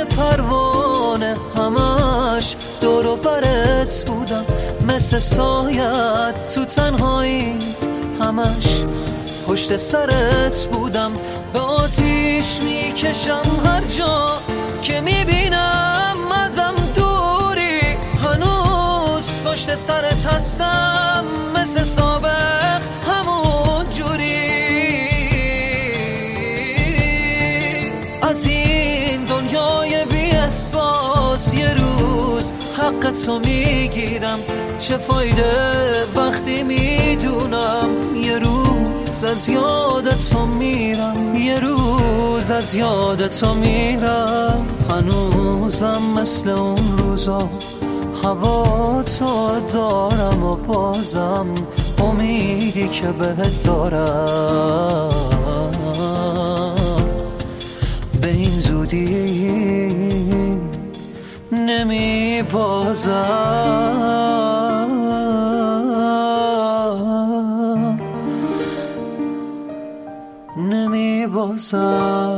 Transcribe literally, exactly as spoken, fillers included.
پروانه همش دور و برت بودم، مثل سایت تو تنهاییت همش پشت سرت بودم. به آتیش میکشم هر جا که میبینم ازم دوری، هنوز پشت سرت هستم مثل سابق همون جوری. از این دنیای بی احساس یه روز حق تو میگیرم، چه فایده وقتی میدونم یه روز از یاد تو میرم، یه روز از یاد تو میرم. هنوزم مثل اون روزا هوا تو دارم و بازم امیدی که بهت دارم به این زودی نمی بازم، نمی بازم.